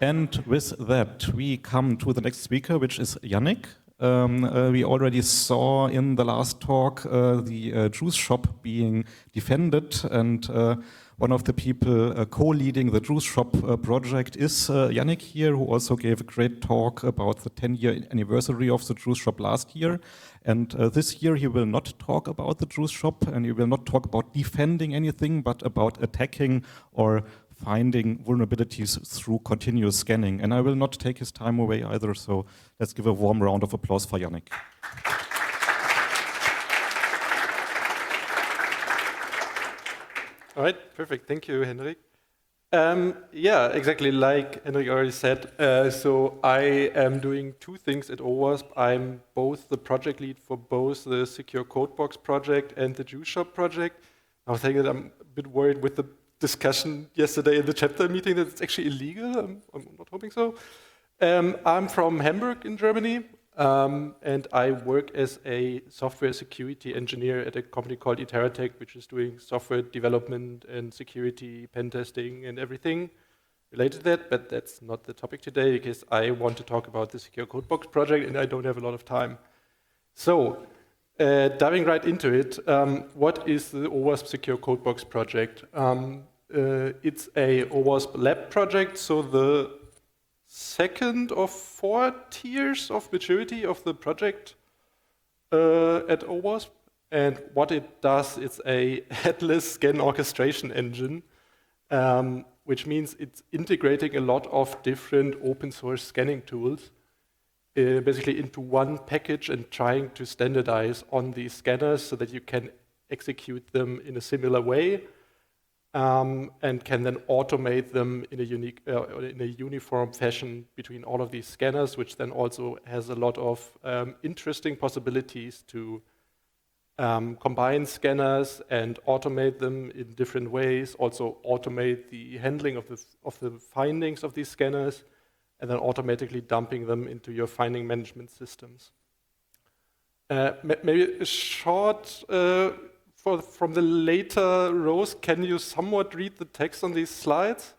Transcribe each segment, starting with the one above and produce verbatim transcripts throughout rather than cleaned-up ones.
And with that, we come to the next speaker, which is Yannick. Um, uh, we already saw in the last talk uh, the uh, juice shop being defended, and uh, one of the people uh, co-leading the juice shop uh, project is uh, Yannick here, who also gave a great talk about the ten-year anniversary of the juice shop last year. And uh, this year he will not talk about the juice shop, and he will not talk about defending anything, but about attacking or finding vulnerabilities through continuous scanning. And I will not take his time away either, so let's give a warm round of applause for Yannick. All right, perfect. Thank you, Henrik. Um, yeah, exactly like Henrik already said. Uh, so I am doing two things at OWASP. I'm both the project lead for both the Secure Codebox project and the Juice Shop project. I was thinking that I'm a bit worried with the discussion yesterday in the chapter meeting that it's actually illegal. I'm, I'm not hoping so. Um, I'm from Hamburg in Germany, um, and I work as a software security engineer at a company called Iteratec, which is doing software development and security, pen testing, and everything related to that. But that's not the topic today, because I want to talk about the Secure Codebox project, and I don't have a lot of time. So, uh, diving right into it, um, what is the OWASP Secure Codebox project? Um, Uh, it's a OWASP lab project, so the second of four tiers of maturity of the project uh, at OWASP. And what it does, it's a headless scan orchestration engine, um, which means it's integrating a lot of different open source scanning tools uh, basically into one package and trying to standardize on these scanners so that you can execute them in a similar way. Um, and can then automate them in a unique, uh, in a uniform fashion between all of these scanners, which then also has a lot of um, interesting possibilities to um, combine scanners and automate them in different ways. Also automate the handling of the of the findings of these scanners, and then automatically dumping them into your finding management systems. Uh, maybe a short. Uh, For, from the later rows, can you somewhat read the text on these slides?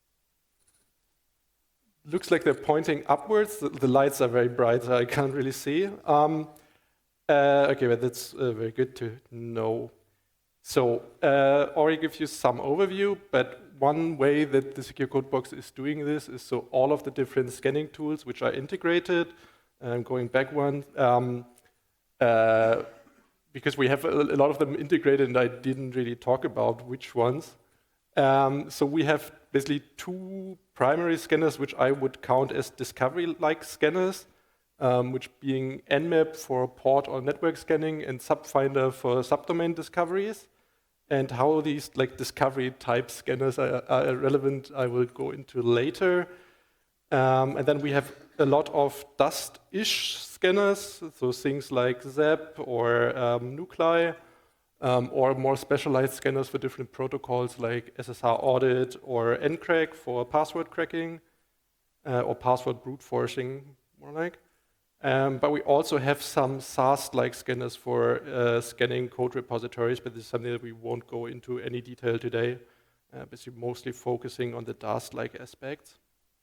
Looks like they're pointing upwards. The, the lights are very bright, so I can't really see. Um, uh, okay, but that's uh, very good to know. So, uh, Ori gives you some overview, but one way that the Secure Codebox is doing this is so all of the different scanning tools which are integrated, I'm going back one, um, uh, because we have a, a lot of them integrated, and I didn't really talk about which ones. Um, so we have basically two primary scanners, which I would count as discovery-like scanners, um, which being Nmap for port or network scanning and Subfinder for subdomain discoveries. And how these like discovery-type scanners are, are relevant, I will go into later. Um, and then we have a lot of dust-ish scanners, so things like ZAP or um, Nuclei, um, or more specialized scanners for different protocols like S S H Audit or N crack for password cracking, uh, or password brute forcing, more like. Um, but we also have some SAST-like scanners for uh, scanning code repositories, but this is something that we won't go into any detail today, uh, basically mostly focusing on the Dast-like aspects.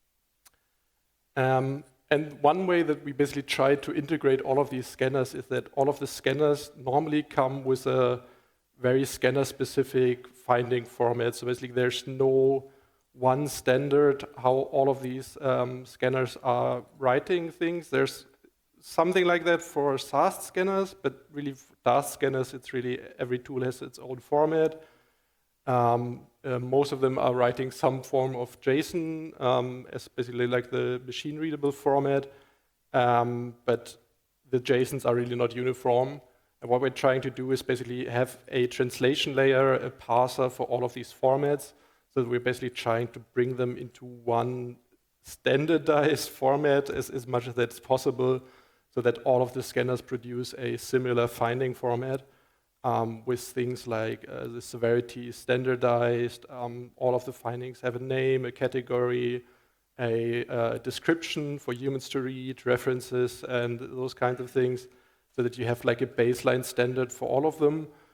Um, and one way that we basically try to integrate all of these scanners is that all of the scanners normally come with a very scanner-specific finding format. So basically there's no one standard how all of these um, scanners are writing things. There's something like that for SAST scanners, but really for Dast scanners, it's really every tool has its own format. Um, uh, most of them are writing some form of JSON, um, as basically like the machine-readable format, um, but the JSONs are really not uniform. And what we're trying to do is basically have a translation layer, a parser for all of these formats, so that we're basically trying to bring them into one standardized format as, as much as that's possible, so that all of the scanners produce a similar finding format. Um, with things like uh, the severity is standardized, um, all of the findings have a name, a category, a uh, description for humans to read, references, and those kinds of things, so that you have like a baseline standard for all of them.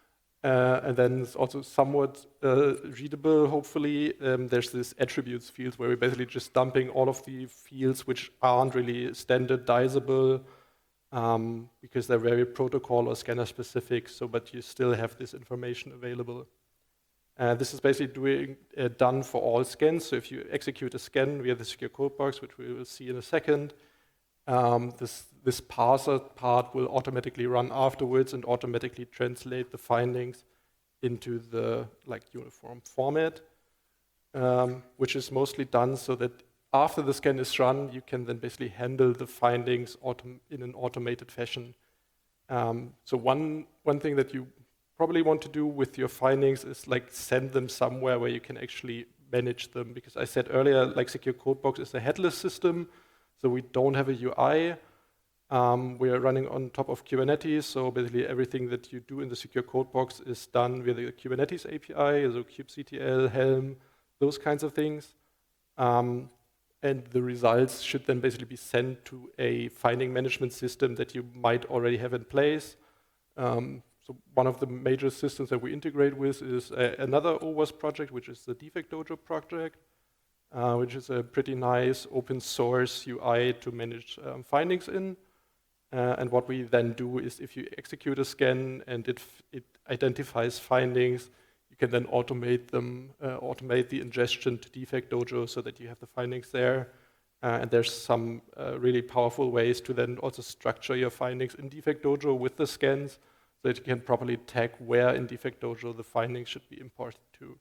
Uh, and then it's also somewhat uh, readable, hopefully. Um, there's this attributes field where we're basically just dumping all of the fields which aren't really standardizable um, because they're very protocol or scanner specific, so but you still have this information available. Uh, this is basically doing, uh, done for all scans. So if you execute a scan via the secure code box, which we will see in a second, um, this, this parser part will automatically run afterwards and automatically translate the findings into the like uniform format, um, which is mostly done so that after the scan is run, you can then basically handle the findings autom in an automated fashion. Um, so one, one thing that you probably want to do with your findings is like send them somewhere where you can actually manage them. Because I said earlier, like Secure Code Box is a headless system, so we don't have a U I. Um, we are running on top of Kubernetes, so basically everything that you do in the Secure Code Box is done via the Kubernetes A P I, so kubectl, Helm, those kinds of things. Um, and the results should then basically be sent to a finding management system that you might already have in place. Um, So one of the major systems that we integrate with is a, another O WASP project, which is the Defect Dojo project, uh, which is a pretty nice open source U I to manage um, findings in. Uh, and what we then do is if you execute a scan and it, it identifies findings, you can then automate them, uh, automate the ingestion to Defect Dojo so that you have the findings there. Uh, and there's some uh, really powerful ways to then also structure your findings in Defect Dojo with the scans, so that you can properly tag where in Defect Dojo the findings should be imported to.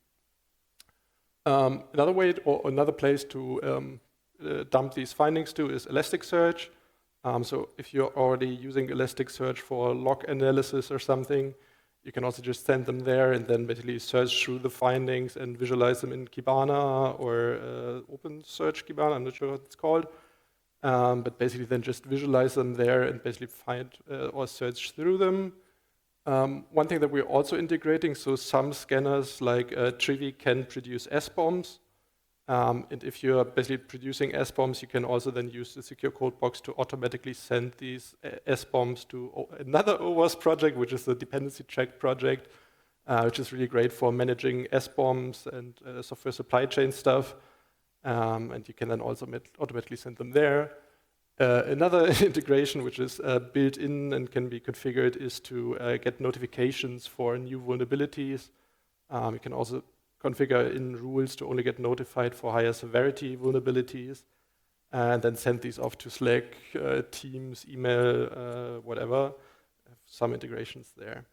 Um, another way, or another place to um, uh, dump these findings to is Elasticsearch. Um, so if you're already using Elasticsearch for log analysis or something, you can also just send them there and then basically search through the findings and visualize them in Kibana or uh, OpenSearch Kibana, I'm not sure what it's called. Um, but basically then just visualize them there and basically find uh, or search through them. Um, one thing that we're also integrating, so some scanners like uh, Trivi can produce S bombs. Um, and if you're basically producing S bombs, you can also then use the Secure Code Box to automatically send these uh, S bombs to o another O WASP project, which is the Dependency Check project, uh, which is really great for managing S bombs and uh, software supply chain stuff. Um, and you can then also automatically send them there. Uh, another integration which is uh, built in and can be configured is to uh, get notifications for new vulnerabilities. Um, you can also configure in rules to only get notified for higher severity vulnerabilities and then send these off to Slack, uh, Teams, email, uh, whatever. Some integrations there.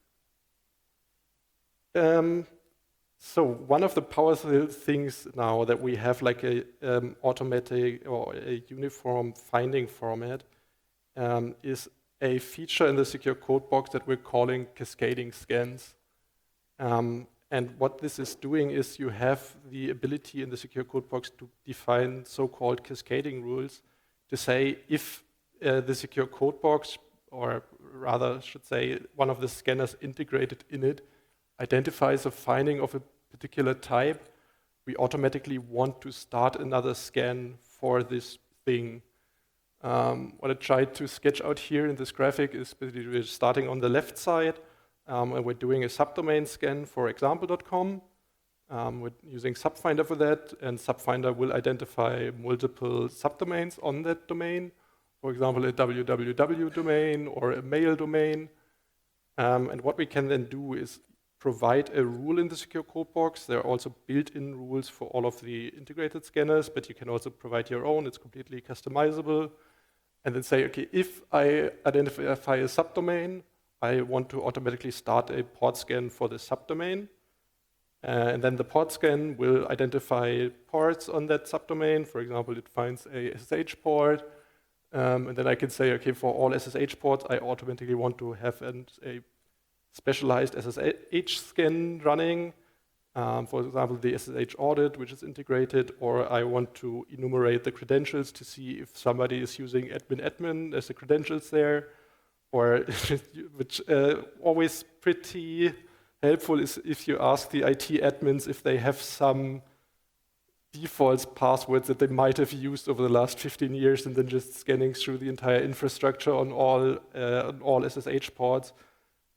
Um, So one of the powerful things now that we have like a um, automatic or a uniform finding format um, is a feature in the Secure Code Box that we're calling cascading scans. Um, and what this is doing is you have the ability in the Secure Code Box to define so-called cascading rules to say if uh, the Secure Code Box, or rather I should say one of the scanners integrated in it, identifies a finding of a particular type, we automatically want to start another scan for this thing. Um, what I tried to sketch out here in this graphic is basically we're starting on the left side, um, and we're doing a subdomain scan for example dot com. Um, we're using Subfinder for that, and Subfinder will identify multiple subdomains on that domain. For example, a W W W domain or a mail domain. Um, and what we can then do is provide a rule in the Secure Code Box. There are also built-in rules for all of the integrated scanners, but you can also provide your own. It's completely customizable. And then say, okay, if I identify a subdomain, I want to automatically start a port scan for the subdomain. Uh, and then the port scan will identify ports on that subdomain. For example, it finds a S S H port. Um, and then I can say, okay, for all S S H ports, I automatically want to have an, a specialized S S H scan running. Um, for example, the S S H audit, which is integrated, or I want to enumerate the credentials to see if somebody is using admin admin as the credentials there, or which uh, always pretty helpful is if you ask the I T admins if they have some default passwords that they might have used over the last fifteen years, and then just scanning through the entire infrastructure on all uh, on all S S H ports.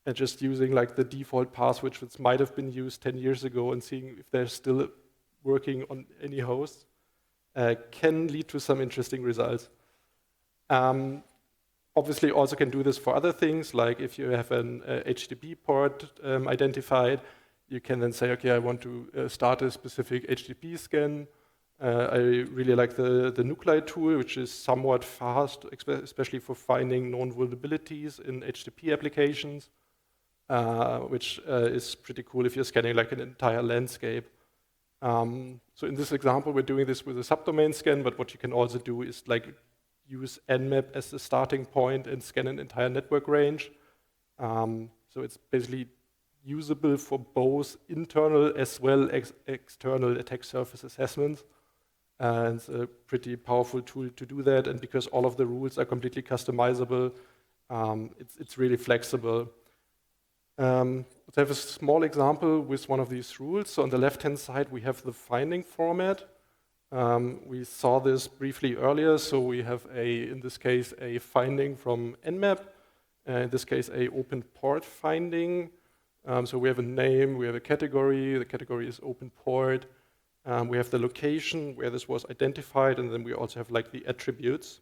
and just using like the default path, which might have been used ten years ago, and seeing if they're still working on any host, uh, can lead to some interesting results. Um, obviously, also can do this for other things, like if you have an uh, H T T P port um, identified, you can then say, okay, I want to uh, start a specific H T T P scan. Uh, I really like the, the Nuclei tool, which is somewhat fast, especially for finding known vulnerabilities in H T T P applications, uh, which uh, is pretty cool if you're scanning like an entire landscape. Um, so in this example, we're doing this with a subdomain scan, but what you can also do is like use Nmap as the starting point and scan an entire network range. Um, so it's basically usable for both internal as well as external attack surface assessments. And it's a pretty powerful tool to do that. And because all of the rules are completely customizable, um, it's, it's really flexible. Um, let's have a small example with one of these rules. So on the left-hand side, we have the finding format. Um, we saw this briefly earlier. So we have a, in this case, a finding from Nmap. Uh, in this case, a open port finding. Um, so we have a name, we have a category. The category is open port. Um, we have the location where this was identified, and then we also have like the attributes.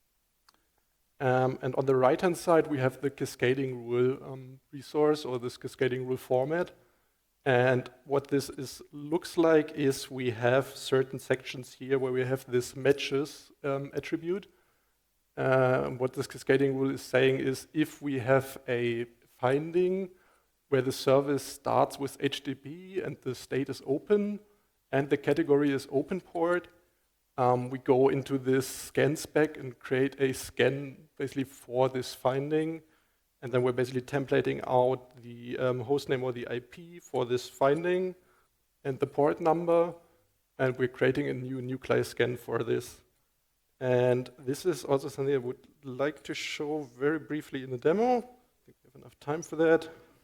Um, and on the right-hand side, we have the cascading rule um, resource, or this cascading rule format. And what this is, looks like is we have certain sections here where we have this matches um, attribute. Uh, what this cascading rule is saying is if we have a finding where the service starts with H T T P and the state is open, and the category is open port, um, we go into this scan spec and create a scan basically for this finding. And then we're basically templating out the um, hostname or the I P for this finding and the port number. And we're creating a new nuclei scan for this. And this is also something I would like to show very briefly in the demo. I think we have enough time for that.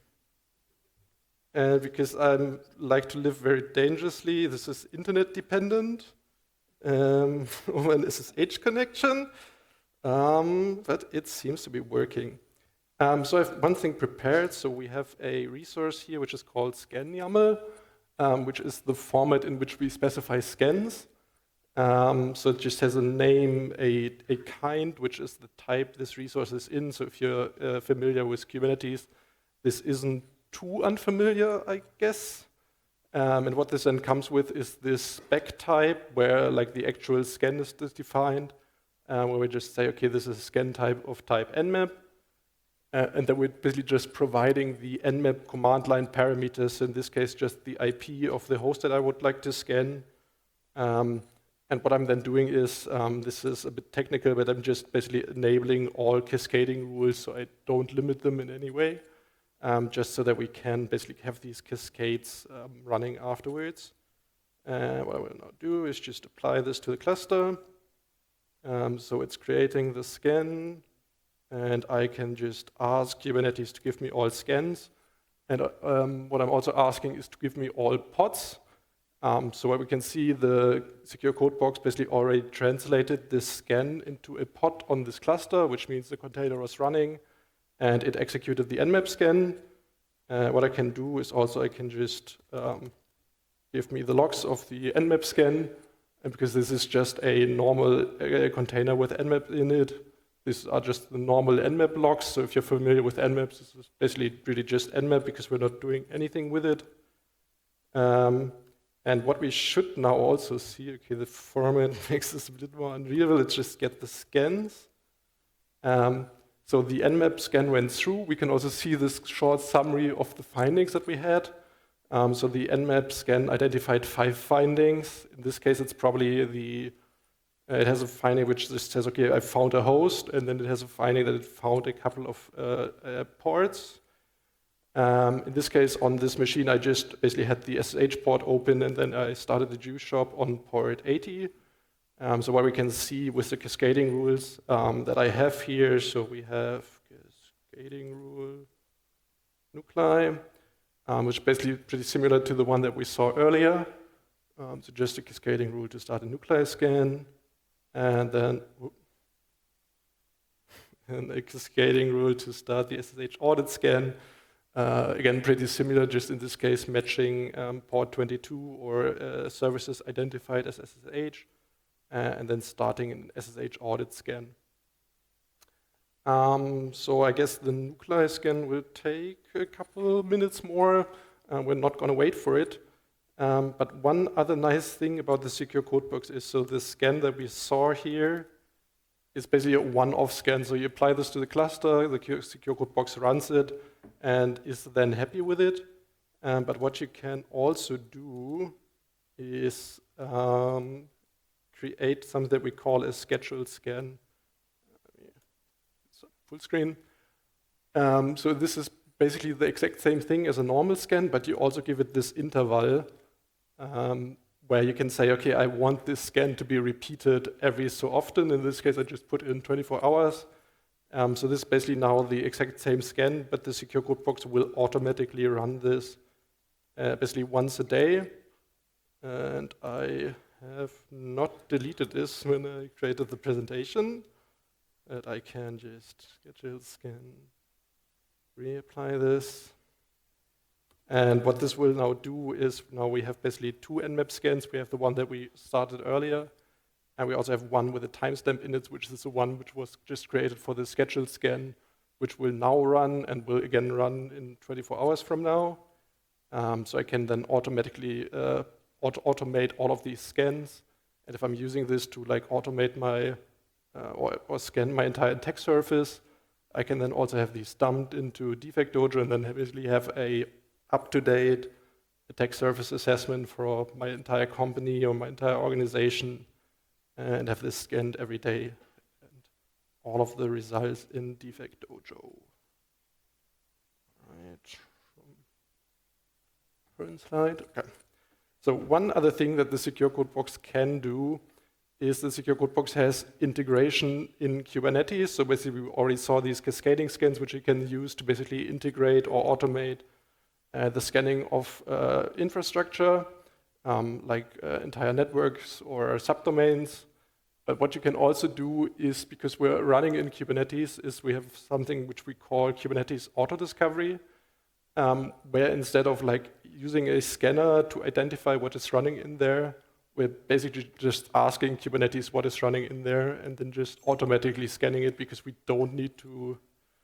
And because I like to live very dangerously, this is internet dependent um, over an S S H connection, um, but it seems to be working. Um, so I have one thing prepared. So we have a resource here which is called scan.yaml, um, which is the format in which we specify scans. Um, so it just has a name, a, a kind, which is the type this resource is in. So if you're uh, familiar with Kubernetes, this isn't too unfamiliar, I guess. Um, and what this then comes with is this spec type where like the actual scan is defined, um, where we just say, okay, this is a scan type of type Nmap. Uh, and then we're basically just providing the Nmap command line parameters, in this case, just the I P of the host that I would like to scan. Um, and what I'm then doing is, um, this is a bit technical, but I'm just basically enabling all cascading rules so I don't limit them in any way. Um, just so that we can basically have these cascades um, running afterwards. Uh, what I will now do is just apply this to the cluster. Um, so it's creating the scan, and I can just ask Kubernetes to give me all scans. And um, what I'm also asking is to give me all pods. Um, so what we can see, the secure code box basically already translated this scan into a pod on this cluster, which means the container was running. And it executed the Nmap scan. Uh, what I can do is also I can just um, give me the logs of the Nmap scan. And because this is just a normal uh, container with Nmap in it, these are just the normal Nmap logs. So if you're familiar with Nmap, this is basically really just Nmap because we're not doing anything with it. Um, and what we should now also see, okay, the format makes this a bit more unreadable. Let's just get the scans. Um, So the Nmap scan went through. We can also see this short summary of the findings that we had. Um, so the Nmap scan identified five findings. In this case, it's probably the, uh, it has a finding which just says, okay, I found a host, and then it has a finding that it found a couple of uh, uh, ports. Um, in this case, on this machine, I just basically had the S S H port open, and then I started the Juice shop on port eighty. Um, so what we can see with the cascading rules um, that I have here, so we have cascading rule nuclei, um, which is basically pretty similar to the one that we saw earlier. Um, so just a cascading rule to start a nuclei scan, and then whoop, and a cascading rule to start the S S H audit scan. Uh, again, pretty similar, just in this case, matching um, port twenty-two or uh, services identified as S S H, uh, and then starting an S S H audit scan. Um, so I guess the nuclei scan will take a couple minutes more. Uh, we're not going to wait for it. Um, but one other nice thing about the secure codebox is, so the scan that we saw here is basically a one-off scan. So you apply this to the cluster, the secure codebox runs it, and is then happy with it. Um, but what you can also do is um, create something that we call a scheduled scan. Full screen. Um, so this is basically the exact same thing as a normal scan, but you also give it this interval um, where you can say, okay, I want this scan to be repeated every so often. In this case, I just put in twenty-four hours. Um, so this is basically now the exact same scan, but the secure codebox will automatically run this uh, basically once a day. And I have not deleted this when I created the presentation. That I can just schedule scan, reapply this. And what this will now do is, now we have basically two Nmap scans. We have the one that we started earlier, and we also have one with a timestamp in it, which is the one which was just created for the scheduled scan, which will now run and will again run in twenty-four hours from now. Um, so I can then automatically uh, auto automate all of these scans. And if I'm using this to like automate my Uh, or, or scan my entire attack surface, I can then also have these dumped into Defect Dojo and then basically have a up-to-date attack surface assessment for my entire company or my entire organization, and have this scanned every day, and all of the results in Defect Dojo. Right. Current slide. Okay. So one other thing that the secure codebox can do is the secure codebox has integration in Kubernetes. So basically we already saw these cascading scans, which you can use to basically integrate or automate uh, the scanning of uh, infrastructure, um, like uh, entire networks or subdomains. But what you can also do is, because we're running in Kubernetes, is we have something which we call Kubernetes Auto Discovery, um, where instead of like using a scanner to identify what is running in there, we're basically just asking Kubernetes what is running in there and then just automatically scanning it, because we don't need to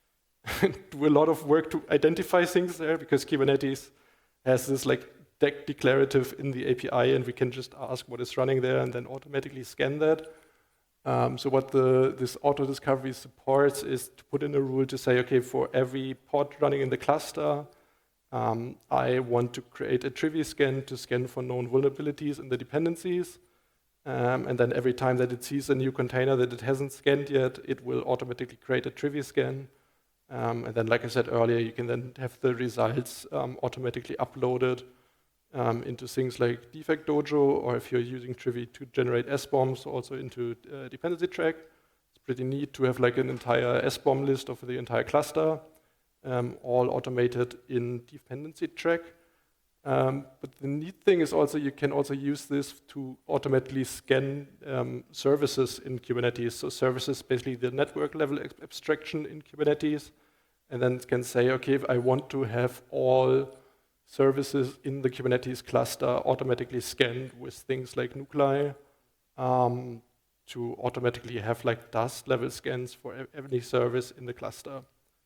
do a lot of work to identify things there, because Kubernetes has this like de declarative in the A P I, and we can just ask what is running there and then automatically scan that. Um, so what the, this auto discovery supports is to put in a rule to say, okay, for every pod running in the cluster, Um, I want to create a trivia scan to scan for known vulnerabilities in the dependencies. Um, and then every time that it sees a new container that it hasn't scanned yet, it will automatically create a trivia scan. Um, and then, like I said earlier, you can then have the results um, automatically uploaded um, into things like Defect Dojo, or if you're using Trivy to generate S bombs, also into uh, dependency track. It's pretty neat to have like an entire S bomb list of the entire cluster. Um, all automated in dependency track. Um, but the neat thing is also you can also use this to automatically scan um, services in Kubernetes. So services, basically the network level abstraction in Kubernetes, and then it can say, okay, if I want to have all services in the Kubernetes cluster automatically scanned with things like nuclei, um, to automatically have like dust level scans for every service in the cluster.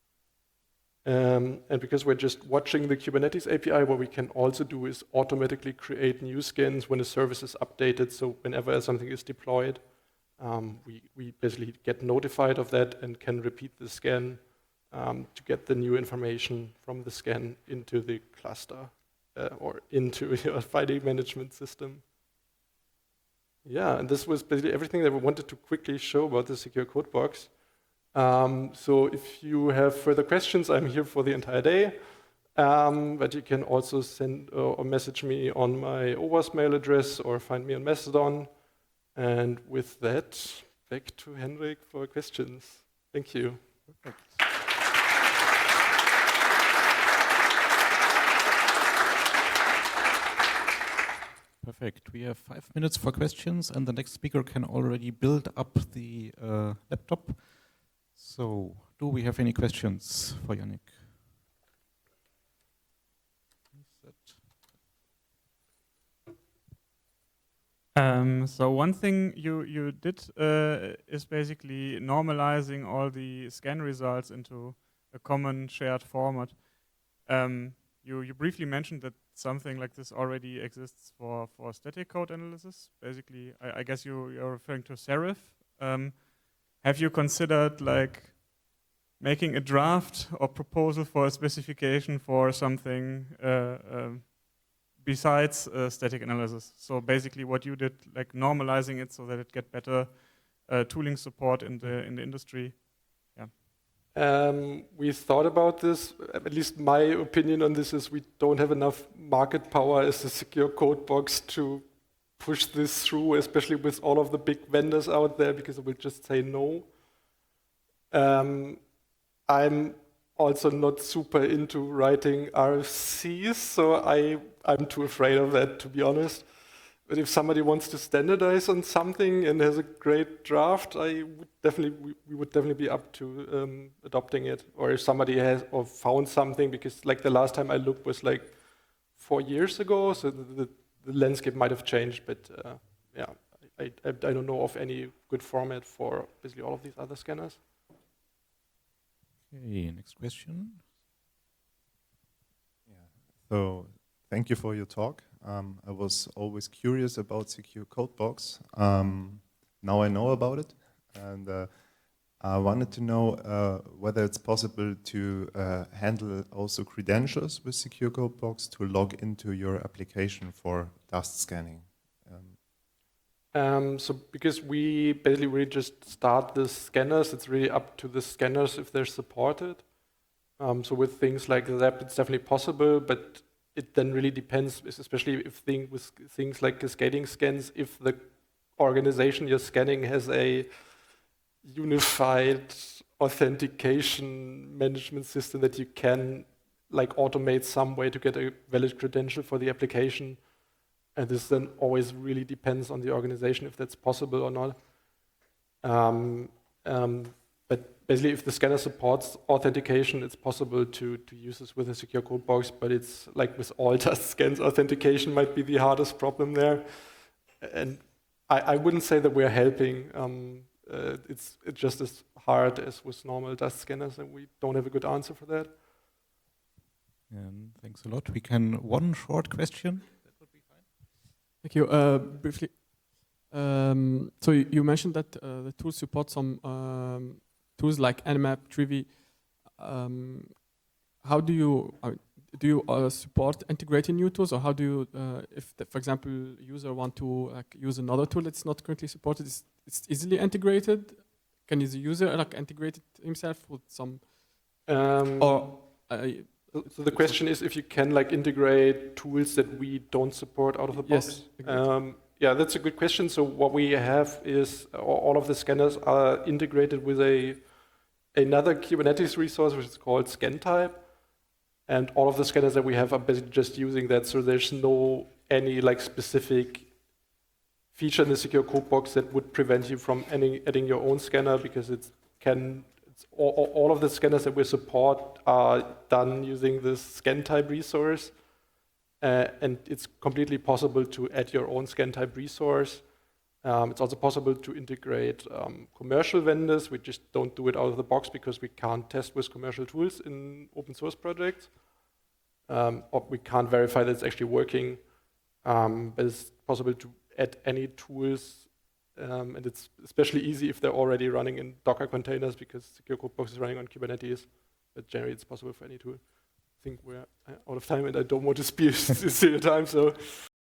Um, and because we're just watching the Kubernetes A P I, what we can also do is automatically create new scans when a service is updated. So whenever something is deployed, um, we, we basically get notified of that and can repeat the scan um, to get the new information from the scan into the cluster uh, or into your file management system. Yeah, and this was basically everything that we wanted to quickly show about the secure codebox. Um, so if you have further questions, I'm here for the entire day. Um, but you can also send uh, or message me on my O WASP mail address or find me on Mastodon. And with that, back to Henrik for questions. Thank you. Perfect. Perfect. We have five minutes for questions, and the next speaker can already build up the uh, laptop. So, do we have any questions for Yannick? Um, so one thing you you did uh, is basically normalizing all the scan results into a common shared format. Um, you you briefly mentioned that something like this already exists for for static code analysis. Basically, I, I guess you you're referring to Serif. Um, have you considered like making a draft or proposal for a specification for something uh, um, besides uh, static analysis? So basically what you did, like normalizing it so that it get better uh, tooling support in the in the industry. Yeah. Um, we thought about this. At least my opinion on this is we don't have enough market power as a secure code box to push this through, especially with all of the big vendors out there, because it will just say no. Um, I'm also not super into writing R F Cs, so I, I'm too afraid of that, to be honest. But if somebody wants to standardize on something and has a great draft, I would definitely, we, we would definitely be up to um, adopting it. Or if somebody has or found something, because like the last time I looked was like four years ago, so the, the, the landscape might have changed. But uh, yeah, I, I, I don't know of any good format for basically all of these other scanners. Okay, next question. Yeah. So thank you for your talk. Um, I was always curious about Secure Codebox. Um, now I know about it, and uh, I wanted to know uh, whether it's possible to uh, handle also credentials with Secure Codebox to log into your application for dust scanning. Um, Um, so because we basically really just start the scanners, it's really up to the scanners if they're supported. Um, so with things like that, it's definitely possible, but it then really depends, especially if thing, with things like cascading scans, if the organization you're scanning has a unified authentication management system that you can like automate some way to get a valid credential for the application. And this then always really depends on the organization if that's possible or not. Um, um, but basically, if the scanner supports authentication, it's possible to, to use this with a secure code box, but it's like with all dust scans, authentication might be the hardest problem there. And I, I wouldn't say that we're helping. Um, uh, it's, it's just as hard as with normal dust scanners, and we don't have a good answer for that. And thanks a lot. We can, one short question. Thank you. Uh, briefly, um, so you, you mentioned that uh, the tool supports some um, tools like Nmap, Trivy. Um, how do you uh, do you uh, support integrating new tools, or how do you, uh, if the, for example, user want to like use another tool that's not currently supported, it's, it's easily integrated? Can the user like integrate it himself with some, Um, or uh, So the question is if you can like integrate tools that we don't support out of the box. Yes, exactly. Um, yeah, that's a good question. So what we have is uh, all of the scanners are integrated with a another Kubernetes resource, which is called ScanType, and all of the scanners that we have are basically just using that. So there's no any like specific feature in the secure code box that would prevent you from adding, adding your own scanner, because it can. All, all of the scanners that we support are done using this ScanType resource, uh, and it's completely possible to add your own ScanType resource. Um, it's also possible to integrate um, commercial vendors. We just don't do it out of the box because we can't test with commercial tools in open source projects, um, or we can't verify that it's actually working. Um, but it's possible to add any tools. Um, and it's especially easy if they're already running in Docker containers, because Secure Codebox is running on Kubernetes. But generally, it's possible for any tool. I think we're out of time, and I don't want to steal your time, so.